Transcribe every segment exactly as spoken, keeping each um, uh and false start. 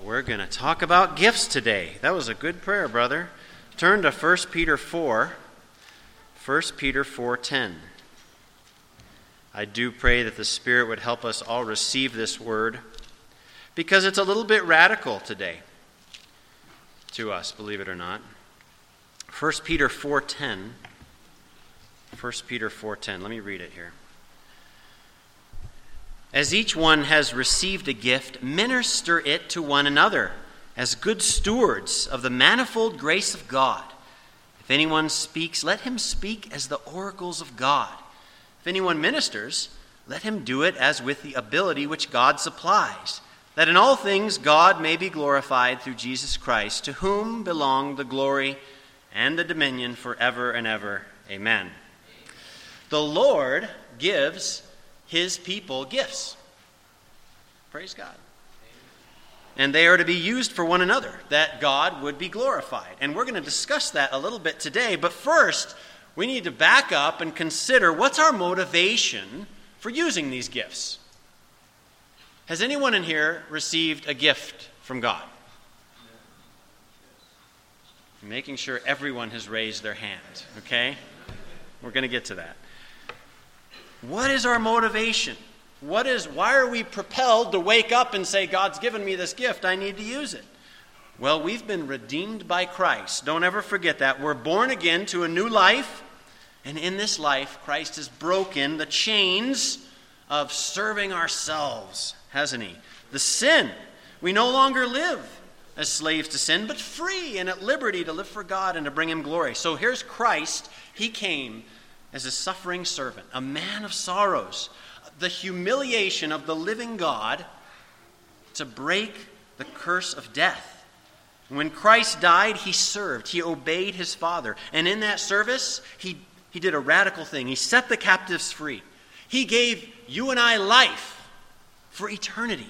We're going to talk about gifts today. That was a good prayer, brother. Turn to First Peter four. First Peter four ten. I do pray that the Spirit would help us all receive this word, because it's a little bit radical today to us, believe it or not. First Peter four ten. First Peter four ten. Let me read it here. As each one has received a gift, minister it to one another as good stewards of the manifold grace of God. If anyone speaks, let him speak as the oracles of God. If anyone ministers, let him do it as with the ability which God supplies, that in all things God may be glorified through Jesus Christ, to whom belong the glory and the dominion forever and ever. Amen. The Lord gives his people gifts. Praise God. And they are to be used for one another, that God would be glorified. And we're going to discuss that a little bit today. But first, we need to back up and consider what's our motivation for using these gifts. Has anyone in here received a gift from God? I'm making sure everyone has raised their hand, okay? We're going to get to that. What is our motivation? What is, why are we propelled to wake up and say, God's given me this gift, I need to use it? Well, we've been redeemed by Christ. Don't ever forget that. We're born again to a new life, and in this life, Christ has broken the chains of serving ourselves, hasn't he? The sin. We no longer live as slaves to sin, but free and at liberty to live for God and to bring him glory. So here's Christ. He came as a suffering servant, a man of sorrows, the humiliation of the living God to break the curse of death. When Christ died, he served. He obeyed his Father. And in that service, he, he did a radical thing. He set the captives free. He gave you and I life for eternity.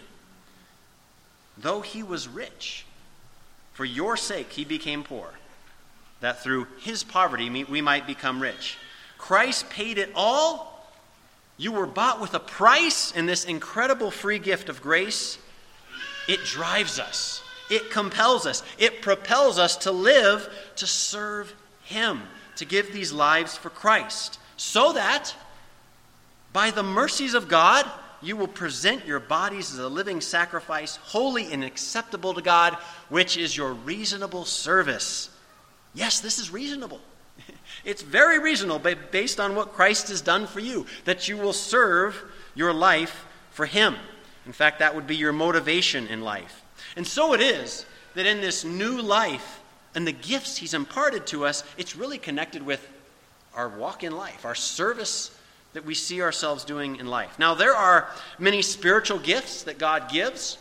Though he was rich, for your sake he became poor, that through his poverty we might become rich. Christ paid it all. You were bought with a price, and this incredible free gift of grace, it drives us. It compels us. It propels us to live, to serve him, to give these lives for Christ, so that by the mercies of God, you will present your bodies as a living sacrifice, holy and acceptable to God, which is your reasonable service. Yes, this is reasonable. It's very reasonable based on what Christ has done for you, that you will serve your life for him. In fact, that would be your motivation in life. And so it is that in this new life and the gifts he's imparted to us, it's really connected with our walk in life, our service that we see ourselves doing in life. Now, there are many spiritual gifts that God gives,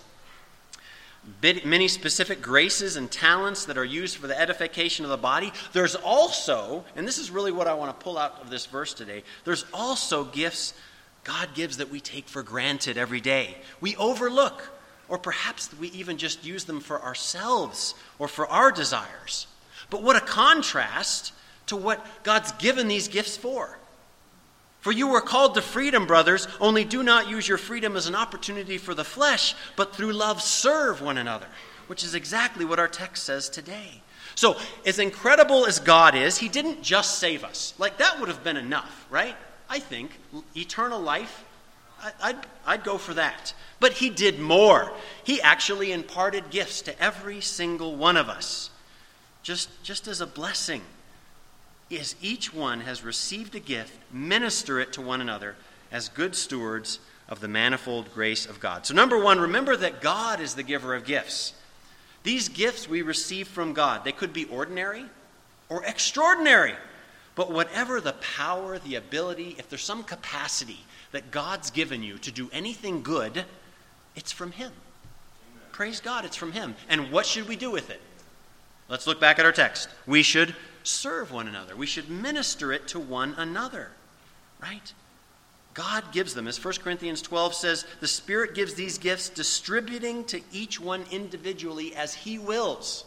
many specific graces and talents that are used for the edification of the body. There's also, and this is really what I want to pull out of this verse today, there's also gifts God gives that we take for granted every day. We overlook, or perhaps we even just use them for ourselves or for our desires. But what a contrast to what God's given these gifts for. For you were called to freedom, brothers, only do not use your freedom as an opportunity for the flesh, but through love serve one another, which is exactly what our text says today. So, as incredible as God is, he didn't just save us. Like, that would have been enough, right? I think eternal life, I'd, I'd go for that. But he did more. He actually imparted gifts to every single one of us, just, just as a blessing. As each one has received a gift, minister it to one another as good stewards of the manifold grace of God. So number one, remember that God is the giver of gifts. These gifts we receive from God. They could be ordinary or extraordinary. But whatever the power, the ability, if there's some capacity that God's given you to do anything good, it's from him. Amen. Praise God, it's from him. And what should we do with it? Let's look back at our text. We should serve one another. We should minister it to one another, right? God gives them. As First Corinthians twelve says, the Spirit gives these gifts, distributing to each one individually as he wills.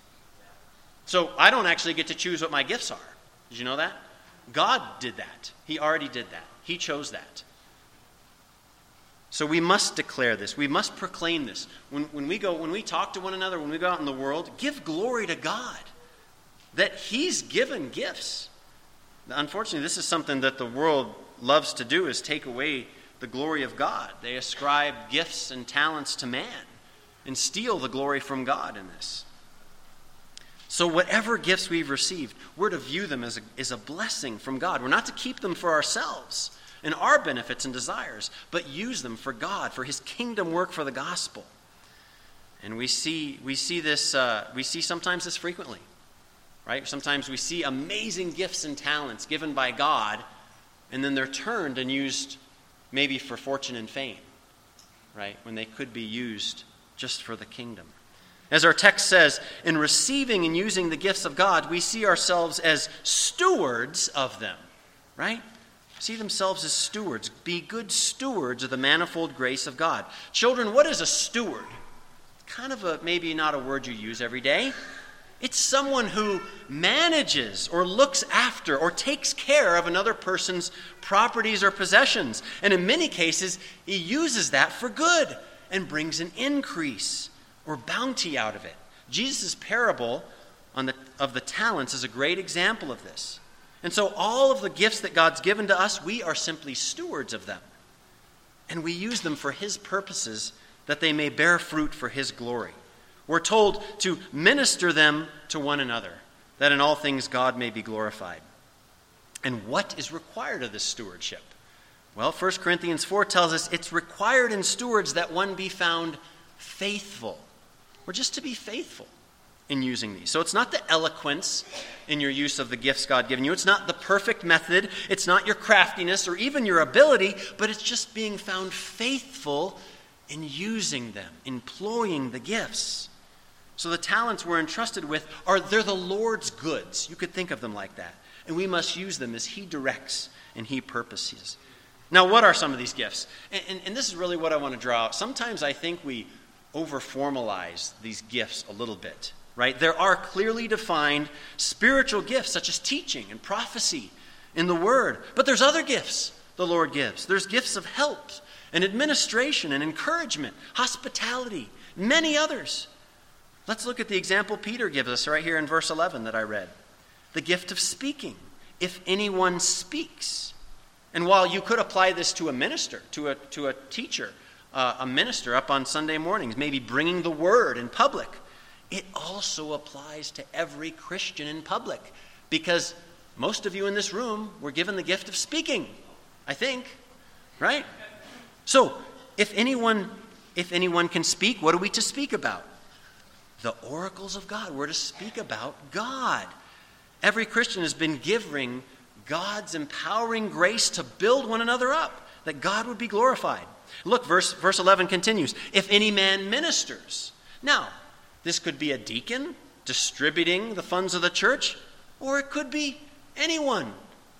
So I don't actually get to choose what my gifts are. Did you know that? God did that. He already did that. He chose that. So we must declare this. We must proclaim this. When, when we go, when we talk to one another, when we go out in the world, give glory to God that he's given gifts. Unfortunately, this is something that the world loves to do, is take away the glory of God. They ascribe gifts and talents to man and steal the glory from God in this. So whatever gifts we've received, we're to view them as a, as a blessing from God. We're not to keep them for ourselves and our benefits and desires, but use them for God, for his kingdom work, for the gospel. And we see we see this uh, we see sometimes this frequently, right? Sometimes we see amazing gifts and talents given by God, and then they're turned and used maybe for fortune and fame, right? When they could be used just for the kingdom. As our text says, in receiving and using the gifts of God, we see ourselves as stewards of them, right? See themselves as stewards. Be good stewards of the manifold grace of God. Children, what is a steward? Kind of a, maybe not a word you use every day. It's someone who manages or looks after or takes care of another person's properties or possessions. And in many cases, he uses that for good and brings an increase or bounty out of it. Jesus' parable on the, of the talents is a great example of this. And so all of the gifts that God's given to us, we are simply stewards of them. And we use them for his purposes, that they may bear fruit for his glory. We're told to minister them to one another, that in all things God may be glorified. And what is required of this stewardship? Well, First Corinthians four tells us it's required in stewards that one be found faithful. We're just to be faithful in using these. So it's not the eloquence in your use of the gifts God given you. It's not the perfect method. It's not your craftiness or even your ability, but it's just being found faithful in using them, employing the gifts. So the talents we're entrusted with are, they're the Lord's goods. You could think of them like that. And we must use them as he directs and he purposes. Now, what are some of these gifts? And, and, and this is really what I want to draw out. Sometimes I think we over-formalize these gifts a little bit, right? There are clearly defined spiritual gifts, such as teaching and prophecy in the Word. But there's other gifts the Lord gives. There's gifts of help and administration and encouragement, hospitality, many others. Let's look at the example Peter gives us right here in verse eleven that I read. The gift of speaking, if anyone speaks. And while you could apply this to a minister, to a, to a teacher, uh, a minister up on Sunday mornings, maybe bringing the word in public, it also applies to every Christian in public, because most of you in this room were given the gift of speaking, I think, right? So, if anyone, if anyone can speak, what are we to speak about? The oracles of God. We're to speak about God. Every Christian has been given God's empowering grace to build one another up, that God would be glorified. Look, verse, verse eleven continues. If any man ministers. Now, this could be a deacon distributing the funds of the church, or it could be anyone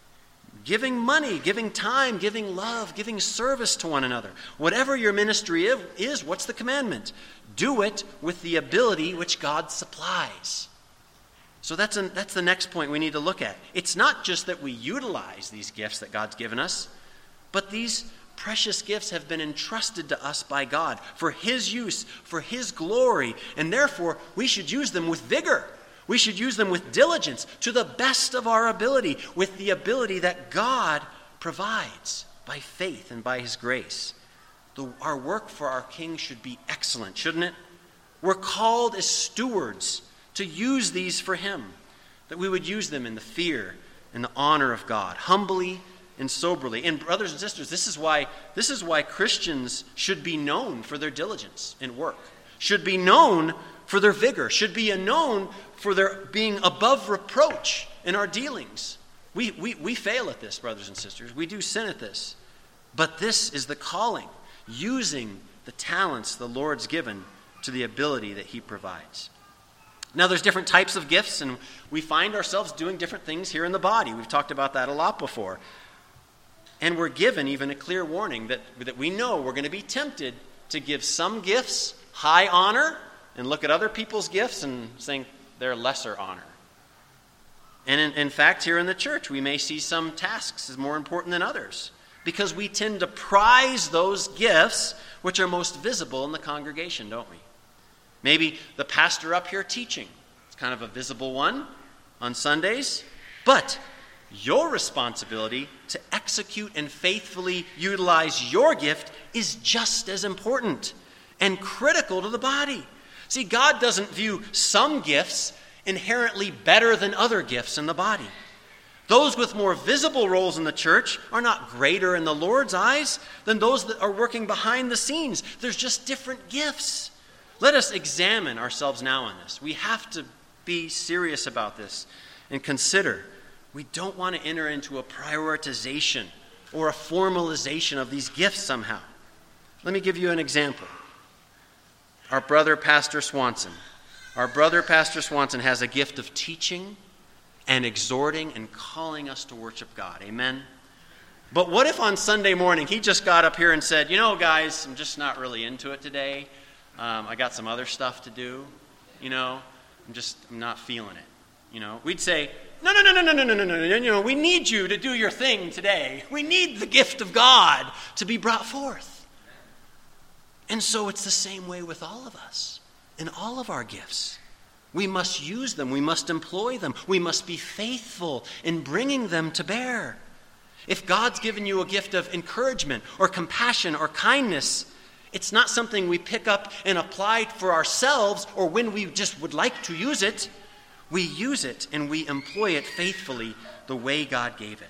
giving money, giving time, giving love, giving service to one another. Whatever your ministry is, what's the commandment? Do it with the ability which God supplies. So that's, a, that's the next point we need to look at. It's not just that we utilize these gifts that God's given us, but these precious gifts have been entrusted to us by God for his use, for his glory, and therefore we should use them with vigor. We should use them with diligence, to the best of our ability, with the ability that God provides by faith and by his grace. The, our work for our King should be excellent, shouldn't it? We're called as stewards to use these for him, that we would use them in the fear and the honor of God, humbly and soberly. And brothers and sisters, this is why this is why Christians should be known for their diligence in work, should be known for their vigor, should be known for their being above reproach in our dealings. We, we, we fail at this, brothers and sisters. We do sin at this. But this is the calling, using the talents the Lord's given to the ability that he provides. Now, there's different types of gifts, and we find ourselves doing different things here in the body. We've talked about that a lot before. And we're given even a clear warning that, that we know we're going to be tempted to give some gifts high honor and look at other people's gifts and think they're lesser honor. And in, in fact, here in the church, we may see some tasks as more important than others. because we tend to prize those gifts which are most visible in the congregation, don't we? Maybe the pastor up here teaching. It's kind of a visible one on Sundays. But your responsibility to execute and faithfully utilize your gift is just as important and critical to the body. See, God doesn't view some gifts inherently better than other gifts in the body. Those with more visible roles in the church are not greater in the Lord's eyes than those that are working behind the scenes. There's just different gifts. Let us examine ourselves now on this. We have to be serious about this and consider. We don't want to enter into a prioritization or a formalization of these gifts somehow. Let me give you an example. Our brother, Pastor Swanson. Our brother, Pastor Swanson, has a gift of teaching and exhorting and calling us to worship God. Amen? But what if on Sunday morning he just got up here and said, you know, guys, I'm just not really into it today. Um, I got some other stuff to do. You know, I'm just I'm not feeling it. You know, we'd say, no, no, no, no, no, no, no, no, no, no, you know, we need you to do your thing today. We need the gift of God to be brought forth. And so it's the same way with all of us and all of our gifts. We must use them. We must employ them. We must be faithful in bringing them to bear. If God's given you a gift of encouragement or compassion or kindness, it's not something we pick up and apply for ourselves or when we just would like to use it. We use it and we employ it faithfully the way God gave it.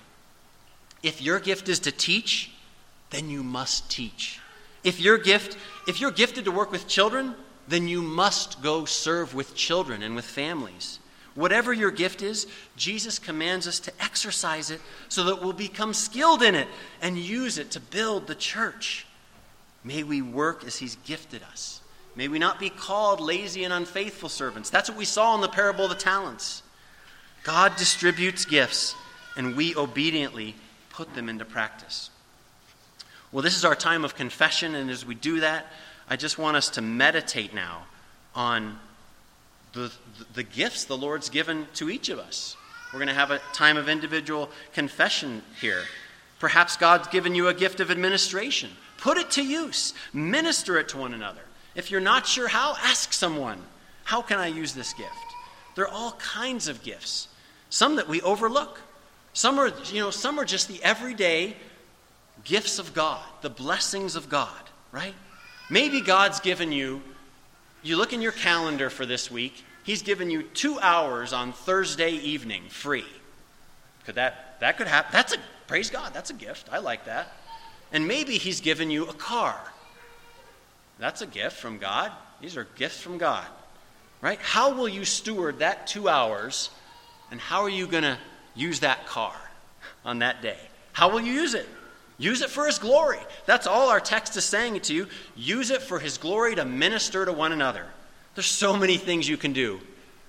If your gift is to teach, then you must teach. If your gift, if you're gifted to work with children, then you must go serve with children and with families. Whatever your gift is, Jesus commands us to exercise it so that we'll become skilled in it and use it to build the church. May we work as he's gifted us. May we not be called lazy and unfaithful servants. That's what we saw in the parable of the talents. God distributes gifts, and we obediently put them into practice. Well, this is our time of confession, and as we do that, I just want us to meditate now on the, the gifts the Lord's given to each of us. We're going to have a time of individual confession here. Perhaps God's given you a gift of administration. Put it to use. Minister it to one another. If you're not sure how, ask someone, how can I use this gift? There are all kinds of gifts. Some that we overlook. Some are, you know, some are just the everyday gifts of God, the blessings of God, right? Maybe God's given you, you look in your calendar for this week, he's given you two hours on Thursday evening free. Could that, that could happen. That's a, praise God, that's a gift. I like that. And maybe he's given you a car. That's a gift from God. These are gifts from God, right? How will you steward that two hours, and how are you going to use that car on that day? How will you use it? Use it for his glory. That's all our text is saying to you. Use it for his glory to minister to one another. There's so many things you can do.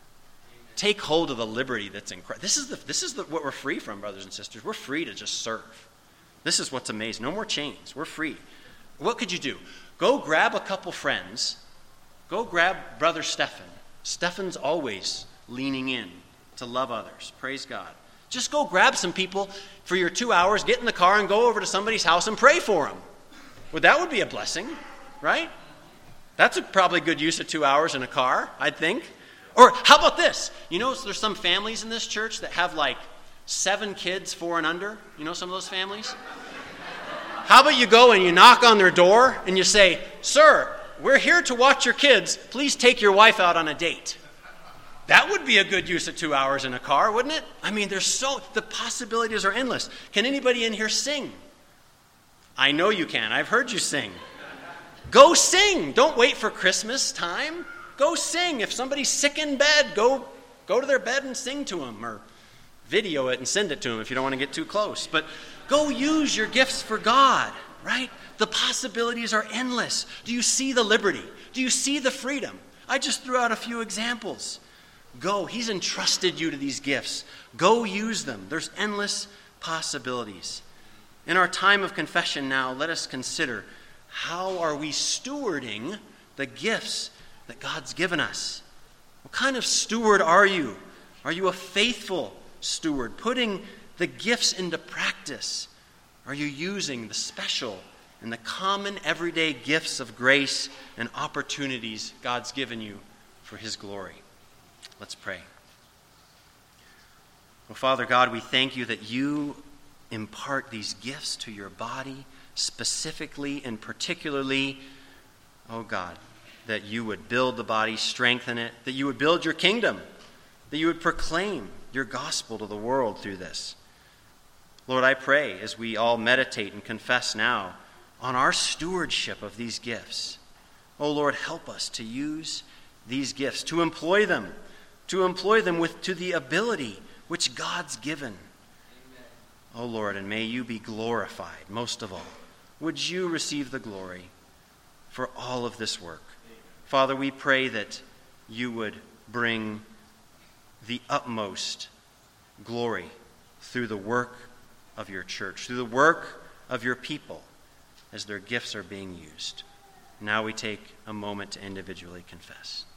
Take hold of the liberty that's in Christ. This is, the, this is the, what we're free from, brothers and sisters. We're free to just serve. This is what's amazing. No more chains. We're free. What could you do? Go grab a couple friends. Go grab Brother Stephan. Stephan's always leaning in to love others. Praise God. Just go grab some people for your two hours, get in the car, and go over to somebody's house and pray for them. Well, that would be a blessing, right? That's a probably good use of two hours in a car, I'd think. Or how about this? You know, there's some families in this church that have like seven kids, four and under. You know some of those families? How about you go and you knock on their door and you say, "Sir, we're here to watch your kids. Please take your wife out on a date." That would be a good use of two hours in a car, wouldn't it? I mean, there's so, the possibilities are endless. Can anybody in here sing? I know you can. I've heard you sing. Go sing. Don't wait for Christmas time. Go sing. If somebody's sick in bed, go, go to their bed and sing to them, or video it and send it to them if you don't want to get too close. But go use your gifts for God, right? The possibilities are endless. Do you see the liberty? Do you see the freedom? I just threw out a few examples. Go. He's entrusted you to these gifts. Go use them. There's endless possibilities. In our time of confession now, let us consider, how are we stewarding the gifts that God's given us? What kind of steward are you? Are you a faithful steward, putting the gifts into practice? Are you using the special and the common everyday gifts of grace and opportunities God's given you for his glory? Let's pray. Oh, Father God, we thank you that you impart these gifts to your body specifically and particularly, oh God, that you would build the body, strengthen it, that you would build your kingdom, that you would proclaim your gospel to the world through this. Lord, I pray as we all meditate and confess now on our stewardship of these gifts. Oh Lord, help us to use these gifts, to employ them, to employ them with to the ability which God's given. Amen. Oh Lord, and may you be glorified most of all. Would you receive the glory for all of this work? Amen. Father, we pray that you would bring the utmost glory through the work of your church, through the work of your people as their gifts are being used. Now we take a moment to individually confess.